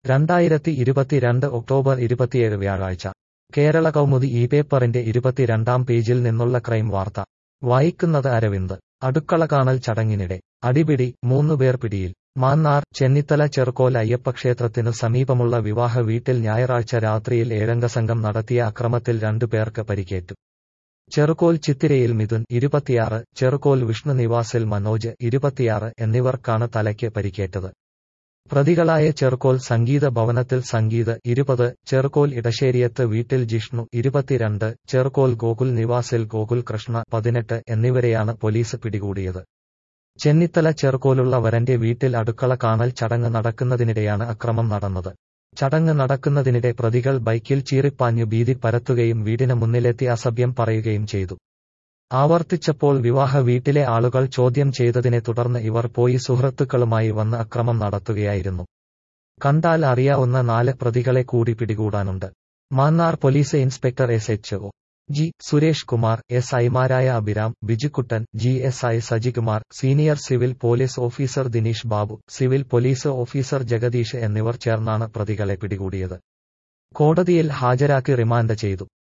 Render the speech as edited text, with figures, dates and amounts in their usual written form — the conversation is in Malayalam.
2022 ഒക്ടോബർ 27 വ്യാഴാഴ്ച കേരള കൗമുദി ഈ പേപ്പറിന്റെ 22-ാം പേജിൽ നിന്നുള്ള ക്രൈം വാർത്ത വായിക്കുന്നത് അരവിന്ദ്. അടുക്കള കാണൽ ചടങ്ങിനിടെ അടിപിടി, 3 പേർ പിടിയിൽ. മാന്നാർ ചെന്നിത്തല ചെർക്കോൽ അയ്യപ്പക്ഷേത്രത്തിനു സമീപമുള്ള വിവാഹ വീട്ടിൽ ഞായറാഴ്ച രാത്രിയിൽ 7 സംഘം നടത്തിയ അക്രമത്തിൽ 2 പേർക്ക് പരിക്കേറ്റു. ചെറുകോൽ ചിത്തിരയിൽ മിഥുൻ 26, ചെറുകോൽ വിഷ്ണു നിവാസിൽ മനോജ് 26 എന്നിവർക്കാണ് തലയ്ക്ക് പരിക്കേറ്റത്. പ്രതികളായ ചെറുകോൽ സംഗീത ഭവനത്തിൽ സംഗീത് 20, ചെറുകോൽ ഇടശ്ശേരിയത്ത് വീട്ടിൽ ജിഷ്ണു 22, ചെറുകോൽ ഗോകുൽ നിവാസിൽ ഗോകുൽ കൃഷ്ണ 18 എന്നിവരെയാണ് പോലീസ് പിടികൂടിയത്. ചെന്നിത്തല ചെറുകോലുള്ള വരന്റെ വീട്ടിൽ അടുക്കള കാണൽ ചടങ്ങ് നടക്കുന്നതിനിടെയാണ് അക്രമം നടന്നത്. ചടങ്ങ് നടക്കുന്നതിനിടെ പ്രതികൾ ബൈക്കിൽ ചീറിപ്പാഞ്ഞു ഭീതി പരത്തുകയും വീടിന് മുന്നിലെത്തി അസഭ്യം പറയുകയും ചെയ്തു. ആവർത്തിച്ചപ്പോൾ വിവാഹ വീട്ടിലെ ആളുകൾ ചോദ്യം ചെയ്തതിനെ തുടർന്ന് ഇവർ പോയി സുഹൃത്തുക്കളുമായി വന്ന് അക്രമം നടത്തുകയായിരുന്നു. കണ്ടാൽ അറിയാവുന്ന 4 പ്രതികളെ കൂടി പിടികൂടാനുണ്ട്. Mannar police inspector SHO G Suresh Kumar, SI-മാരായ Abhiram, Bijukuttan, GSI Sajikumar, senior civil police officer Dineesh Babu, civil police officer Jagadeesh എന്നിവർ ചേർന്നാണ് പ്രതികളെ പിടികൂടിയത്. കോടതിയിൽ ഹാജരാക്കി റിമാൻഡ് ചെയ്തു.